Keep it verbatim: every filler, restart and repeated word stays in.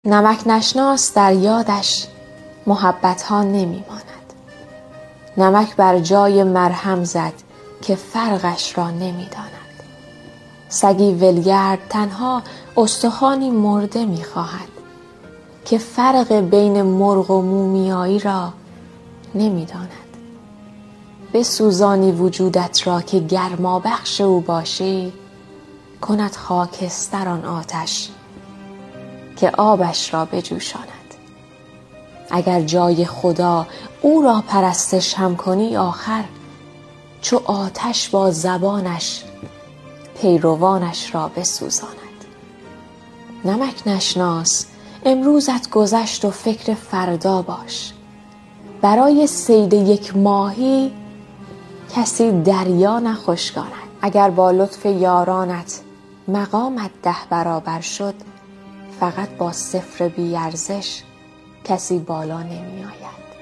نمک نشناس در یادش محبت ها نمی ماند. نمک بر جای مرهم زد که فرقش را نمی داند. سگی ولگرد تنها استخوانی مرده می خواهد که فرق بین مرغ و مومیایی را نمی داند. بسوزانی وجودت را که گرما بخش او باشی، کند خاکستر آن آتش که آبش را بجوشاند. اگر جای خدا او را پرستش هم کنی، آخر چو آتش با زبانش پیروانش را بسوزاند. نمک نشناس، امروزت گذشت و فکر فردا باش. برای صید یک ماهی کسی دریا نخشکاند. اگر با لطف یارانت مقامت ده برابر شد، فقط با صفر بی ارزش کسی بالا نمی آید.